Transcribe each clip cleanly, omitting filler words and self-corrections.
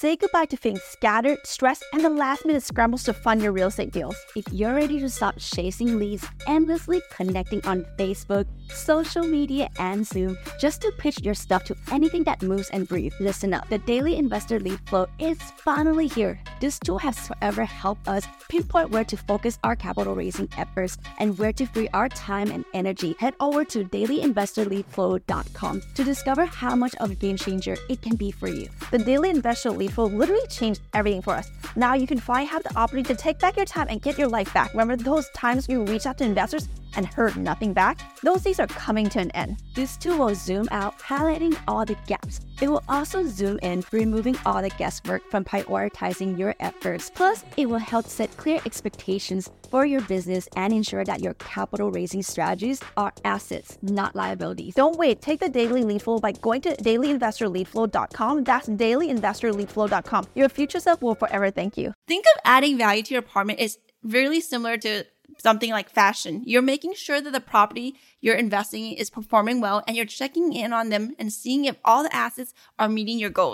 Say goodbye to feeling scattered, stressed, and the last-minute scrambles to fund your real estate deals. If you're ready to stop chasing leads, endlessly connecting on Facebook, social media, and Zoom just to pitch your stuff to anything that moves and breathes, listen up. The Daily Investor Lead Flow is finally here. This tool has forever helped us pinpoint where to focus our capital raising efforts and where to free our time and energy. Head over to dailyinvestorleadflow.com to discover how much of a game changer it can be for you. The Daily Investor Lead Flow literally changed everything for us. Now you can finally have the opportunity to take back your time and get your life back. Remember those times you reached out to investors and heard nothing back? Those days are coming to an end. This tool will zoom out, highlighting all the gaps. It will also zoom in, removing all the guesswork from prioritizing your efforts. Plus, it will help set clear expectations for your business and ensure that your capital raising strategies are assets, not liabilities. Don't wait. Take the Daily Lead Flow by going to dailyinvestorleadflow.com. That's dailyinvestorleadflow.com. Your future self will forever thank you. Think of adding value to your apartment is really similar to something like fashion. You're making sure that the property you're investing in is performing well, and you're checking in on them and seeing if all the assets are meeting your goals.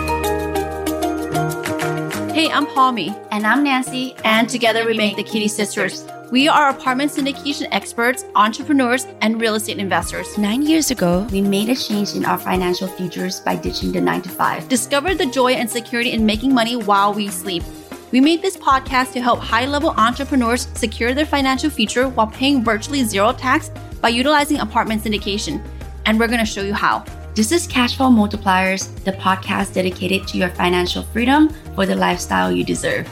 Hey, I'm Palmy. And I'm Nancy. And together we make the Kitty Sisters. We are apartment syndication experts, entrepreneurs, and real estate investors. 9 years ago, we made a change in our financial futures by ditching the 9-to-5. Discover the joy and security in making money while we sleep. We made this podcast to help high-level entrepreneurs secure their financial future while paying virtually zero tax by utilizing apartment syndication. And we're going to show you how. This is Cashflow Multipliers, the podcast dedicated to your financial freedom for the lifestyle you deserve.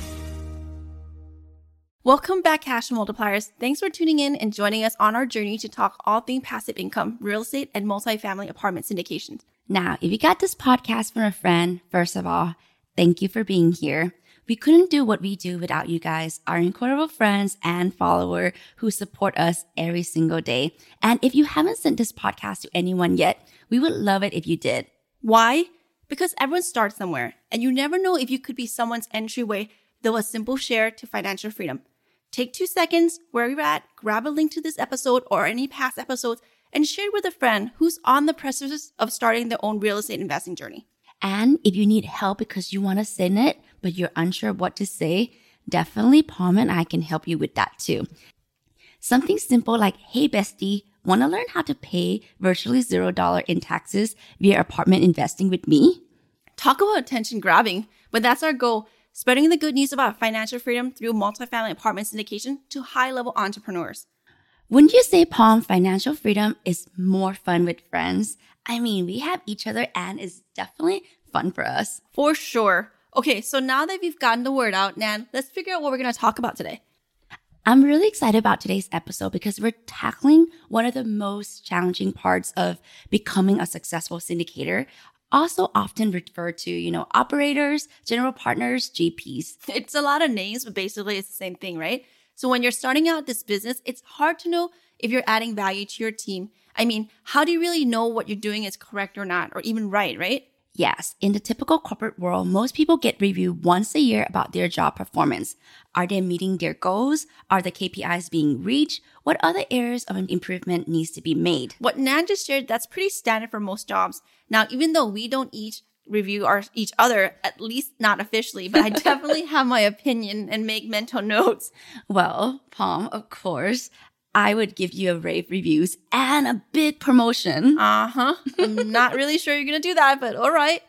Welcome back, Cash Multipliers. Thanks for tuning in and joining us on our journey to talk all things passive income, real estate, and multifamily apartment syndications. Now, if you got this podcast from a friend, first of all, thank you for being here. We couldn't do what we do without you guys, our incredible friends and followers who support us every single day. And if you haven't sent this podcast to anyone yet, we would love it if you did. Why? Because everyone starts somewhere, and you never know if you could be someone's entryway to a simple share to financial freedom. Take 2 seconds where you're at, grab a link to this episode or any past episodes, and share it with a friend who's on the precipice of starting their own real estate investing journey. And if you need help because you want to send it, but you're unsure what to say, definitely Palm and I can help you with that too. Something simple like, hey bestie, want to learn how to pay virtually $0 in taxes via apartment investing with me? Talk about attention grabbing, but that's our goal, spreading the good news about financial freedom through multifamily apartment syndication to high-level entrepreneurs. Wouldn't you say, Palm, financial freedom is more fun with friends? I mean, we have each other and it's definitely fun for us. For sure. Okay, so now that we've gotten the word out, Nan, let's figure out what we're going to talk about today. I'm really excited about today's episode because we're tackling one of the most challenging parts of becoming a successful syndicator, also often referred to, operators, general partners, GPs. It's a lot of names, but basically it's the same thing, right? So when you're starting out this business, it's hard to know if you're adding value to your team. I mean, how do you really know what you're doing is correct or not, or even right? Yes, in the typical corporate world, most people get reviewed once a year about their job performance. Are they meeting their goals? Are the KPIs being reached? What other areas of improvement needs to be made? What Nan just shared, that's pretty standard for most jobs. Now, even though we don't each review each other, at least not officially, but I definitely have my opinion and make mental notes. Well, Palm, of course, I would give you a rave reviews and a big promotion. I'm not really sure you're going to do that, but all right.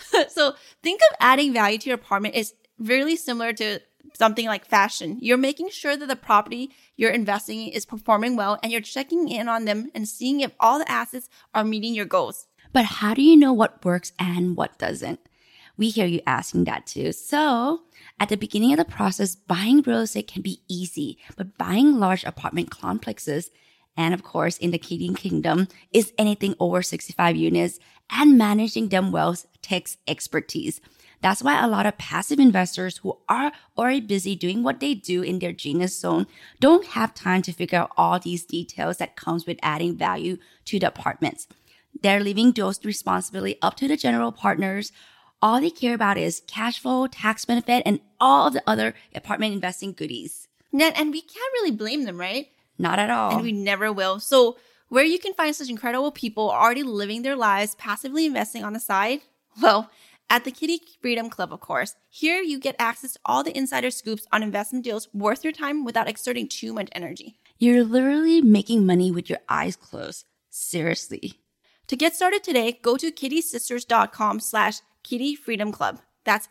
So think of adding value to your apartment is really similar to something like fashion. You're making sure that the property you're investing in is performing well, and you're checking in on them and seeing if all the assets are meeting your goals. But how do you know what works and what doesn't? We hear you asking that too. So at the beginning of the process, buying real estate can be easy, but buying large apartment complexes, and of course in the Canadian Kingdom, is anything over 65 units, and managing them well takes expertise. That's why a lot of passive investors who are already busy doing what they do in their genius zone don't have time to figure out all these details that comes with adding value to the apartments. They're leaving those responsibility up to the general partners. All they care about is cash flow, tax benefit, and all of the other apartment investing goodies. And we can't really blame them, right? Not at all. And we never will. So where you can find such incredible people already living their lives, passively investing on the side, well, At the Kitty Freedom Club, of course. Here you get access to all the insider scoops on investment deals worth your time without exerting too much energy. You're literally making money with your eyes closed. Seriously. To get started today, go to kittysisters.com/kittyfreedomclub. That's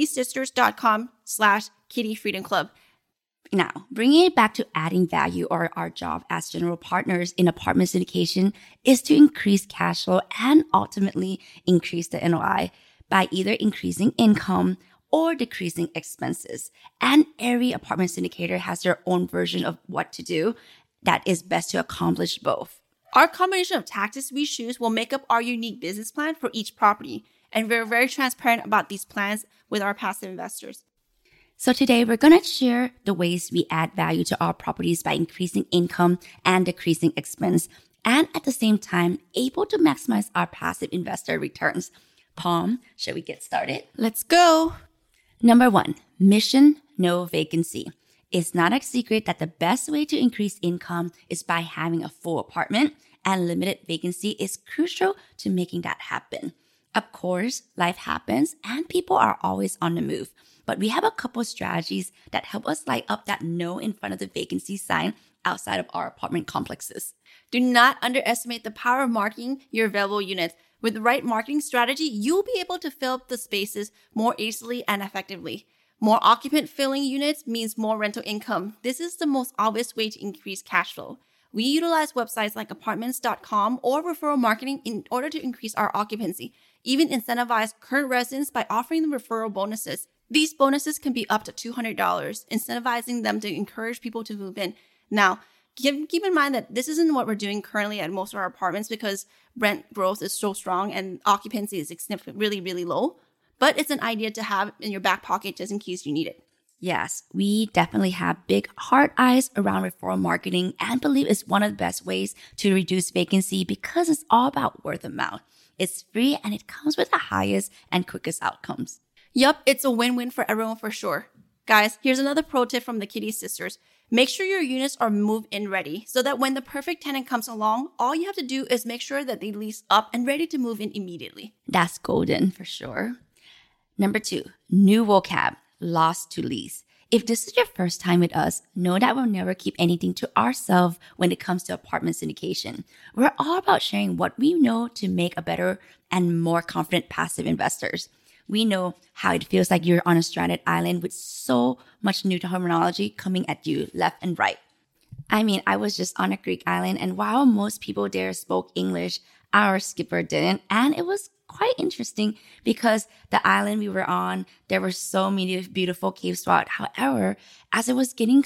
kittysisters.com/kittyfreedomclub. Now, bringing it back to adding value, or our job as general partners in apartment syndication is to increase cash flow and ultimately increase the NOI by either increasing income or decreasing expenses. And every apartment syndicator has their own version of what to do that is best to accomplish both. Our combination of tactics we choose will make up our unique business plan for each property, and we're very transparent about these plans with our passive investors. So today we're going to share the ways we add value to our properties by increasing income and decreasing expense, and at the same time, able to maximize our passive investor returns. Palm, shall we get started? Let's go. Number 1, mission, no vacancy. It's not a secret that the best way to increase income is by having a full apartment, and limited vacancy is crucial to making that happen. Of course, life happens and people are always on the move, but we have a couple strategies that help us light up that no in front of the vacancy sign outside of our apartment complexes. Do not underestimate the power of marketing your available units. With the right marketing strategy, you'll be able to fill up the spaces more easily and effectively. More occupant filling units means more rental income. This is the most obvious way to increase cash flow. We utilize websites like apartments.com or referral marketing in order to increase our occupancy, even incentivize current residents by offering them referral bonuses. These bonuses can be up to $200, incentivizing them to encourage people to move in. Now, keep in mind that this isn't what we're doing currently at most of our apartments because rent growth is so strong and occupancy is really, really low. But it's an idea to have in your back pocket just in case you need it. Yes, we definitely have big hard eyes around referral marketing and believe it's one of the best ways to reduce vacancy because it's all about word of mouth. It's free and it comes with the highest and quickest outcomes. Yup, it's a win-win for everyone for sure. Guys, here's another pro tip from the Kitty Sisters. Make sure your units are move-in ready so that when the perfect tenant comes along, all you have to do is make sure that they lease up and ready to move in immediately. That's golden for sure. Number 2, new vocab, lost to lease. If this is your first time with us, know that we'll never keep anything to ourselves when it comes to apartment syndication. We're all about sharing what we know to make a better and more confident passive investors. We know how it feels like you're on a stranded island with so much new terminology coming at you left and right. I mean, I was just on a Greek island, and while most people there spoke English, our skipper didn't, and it was quite interesting because the island we were on, there were so many beautiful cave spots. However, as it was getting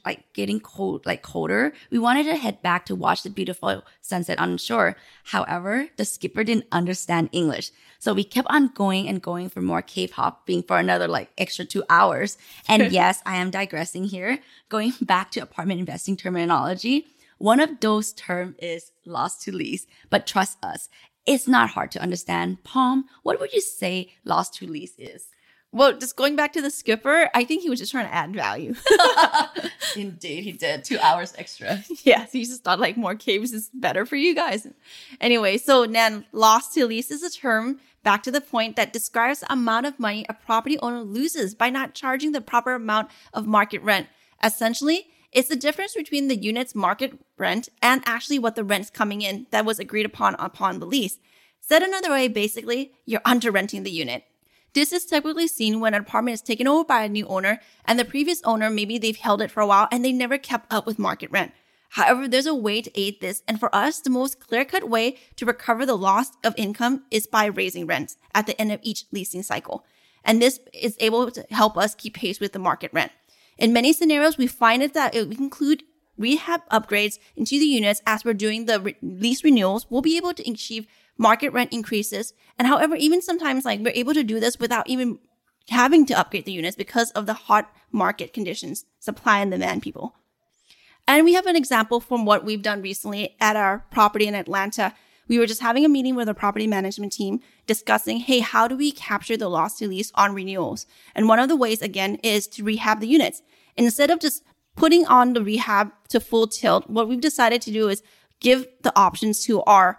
colder, we wanted to head back to watch the beautiful sunset on the shore. However, the skipper didn't understand English. So we kept on going and going for more cave hopping for another extra 2 hours. And yes, I am digressing here. Going back to apartment investing terminology, one of those terms is lost to lease. But trust us, it's not hard to understand. Palm, what would you say lost to lease is? Well, just going back to the skipper, I think he was just trying to add value. Indeed, he did. 2 hours extra. Yes, he just thought more caves is better for you guys. Anyway, so Nan, lost to lease is a term, back to the point, that describes the amount of money a property owner loses by not charging the proper amount of market rent. Essentially, it's the difference between the unit's market rent and actually what the rent's coming in that was agreed upon the lease. Said another way, basically, you're under-renting the unit. This is typically seen when an apartment is taken over by a new owner and the previous owner, maybe they've held it for a while and they never kept up with market rent. However, there's a way to aid this, and for us, the most clear-cut way to recover the loss of income is by raising rents at the end of each leasing cycle. And this is able to help us keep pace with the market rent. In many scenarios, we find that it will include rehab upgrades into the units as we're doing the lease renewals. We'll be able to achieve market rent increases. And however, even sometimes we're able to do this without even having to upgrade the units because of the hot market conditions, supply and demand, people. And we have an example from what we've done recently at our property in Atlanta. We were just having a meeting with our property management team discussing, hey, how do we capture the loss to lease on renewals? And one of the ways, again, is to rehab the units. Instead of just putting on the rehab to full tilt, what we've decided to do is give the options to our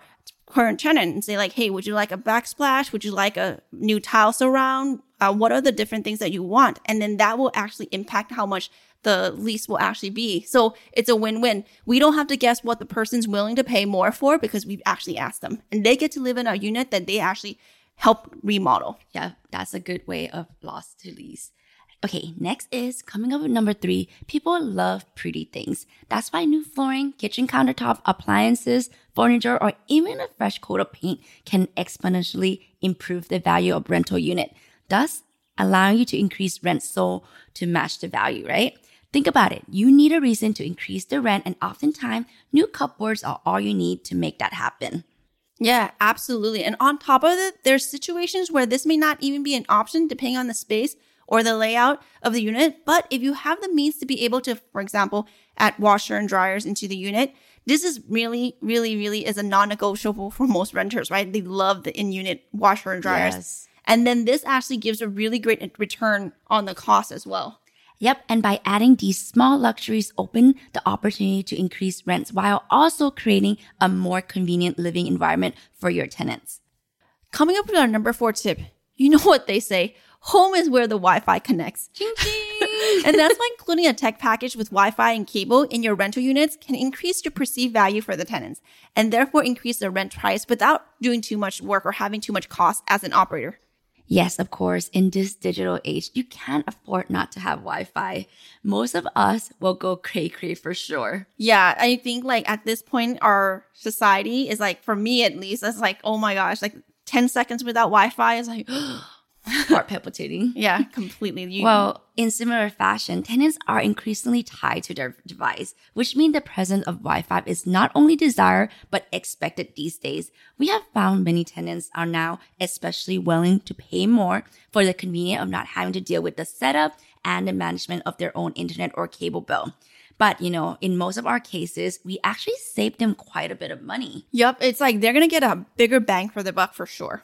current tenant and say like, hey, would you like a backsplash? Would you like a new tile surround? What are the different things that you want? And then that will actually impact how much the lease will actually be. So it's a win-win. We don't have to guess what the person's willing to pay more for because we've actually asked them. And they get to live in a unit that they actually help remodel. Yeah, that's a good way of loss to lease. Okay, next is coming up with number 3. People love pretty things. That's why new flooring, kitchen countertop, appliances, furniture, or even a fresh coat of paint can exponentially improve the value of rental unit, thus allowing you to increase rent so to match the value, right? Think about it. You need a reason to increase the rent, and oftentimes new cupboards are all you need to make that happen. Yeah, absolutely. And on top of it, there's situations where this may not even be an option depending on the space or the layout of the unit. But if you have the means to be able to, for example, add washer and dryers into the unit, this is really, really, really is a non-negotiable for most renters, right? They love the in-unit washer and dryers. Yes. And then this actually gives a really great return on the cost as well. Yep, and by adding these small luxuries, open the opportunity to increase rents while also creating a more convenient living environment for your tenants. Coming up with our number 4 tip, you know what they say, home is where the Wi-Fi connects. Ching ching! And that's why including a tech package with Wi-Fi and cable in your rental units can increase your perceived value for the tenants and therefore increase the rent price without doing too much work or having too much cost as an operator. Yes, of course, in this digital age, you can't afford not to have Wi-Fi. Most of us will go cray-cray for sure. Yeah, I think like at this point, our society is like, for me at least, it's like, oh my gosh, like 10 seconds without Wi-Fi is like, Heart palpitating. Yeah, completely. Well, in similar fashion, tenants are increasingly tied to their device, which means the presence of Wi-Fi is not only desired, but expected these days. We have found many tenants are now especially willing to pay more for the convenience of not having to deal with the setup and the management of their own internet or cable bill. But, in most of our cases, we actually save them quite a bit of money. Yep, it's like they're going to get a bigger bang for the buck for sure.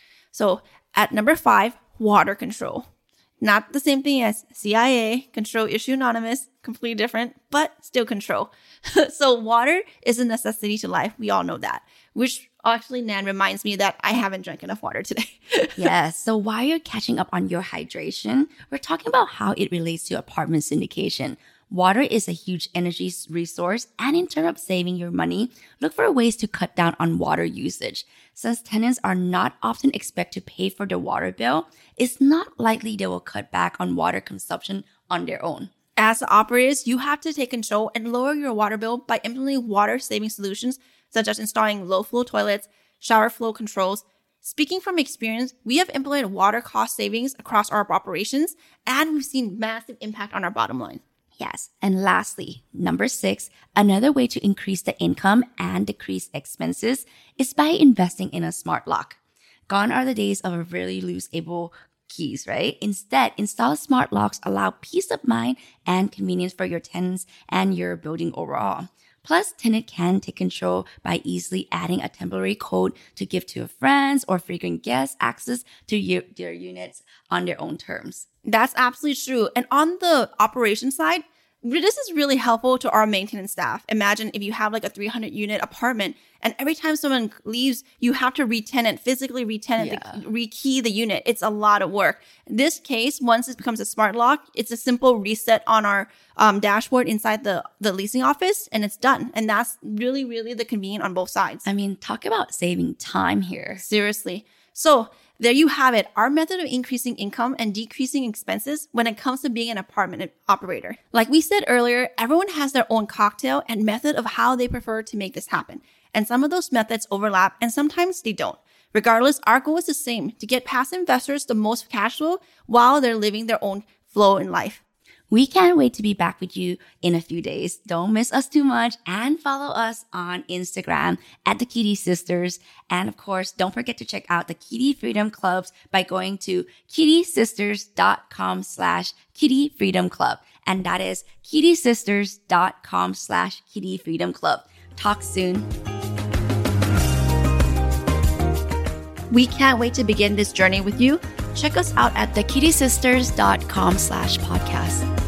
So at number 5, water control. Not the same thing as CIA, Control Issue Anonymous, completely different, but still control. So water is a necessity to life. We all know that, which actually, Nan, reminds me that I haven't drank enough water today. Yes. So while you're catching up on your hydration, we're talking about how it relates to apartment syndication. Water is a huge energy resource, and in terms of saving your money, look for ways to cut down on water usage. Since tenants are not often expected to pay for their water bill, it's not likely they will cut back on water consumption on their own. As operators, you have to take control and lower your water bill by implementing water-saving solutions, such as installing low-flow toilets, shower flow controls. Speaking from experience, we have implemented water cost savings across our operations, and we've seen massive impact on our bottom line. Yes. And lastly, number 6, another way to increase the income and decrease expenses is by investing in a smart lock. Gone are the days of a really loose-able keys, right? Instead, install smart locks allow peace of mind and convenience for your tenants and your building overall. Plus, tenant can take control by easily adding a temporary code to give to friends or frequent guests access to their units on their own terms. That's absolutely true. And on the operation side, this is really helpful to our maintenance staff. Imagine if you have like a 300-unit apartment and every time someone leaves, you have to physically rekey the unit. It's a lot of work. In this case, once it becomes a smart lock, it's a simple reset on our dashboard inside the leasing office and it's done. And that's really, really the convenient on both sides. I mean, talk about saving time here. Seriously. So there you have it, our method of increasing income and decreasing expenses when it comes to being an apartment operator. Like we said earlier, everyone has their own cocktail and method of how they prefer to make this happen. And some of those methods overlap and sometimes they don't. Regardless, our goal is the same, to get passive investors the most cash flow while they're living their own flow in life. We can't wait to be back with you in a few days. Don't miss us too much and follow us on Instagram at the Kitty Sisters. And of course, don't forget to check out the Kitty Freedom Clubs by going to kittysisters.com/Kitty Freedom Club. And that is kittysisters.com/Kitty Freedom Club. Talk soon. We can't wait to begin this journey with you. Check us out at thekittysisters.com/podcast.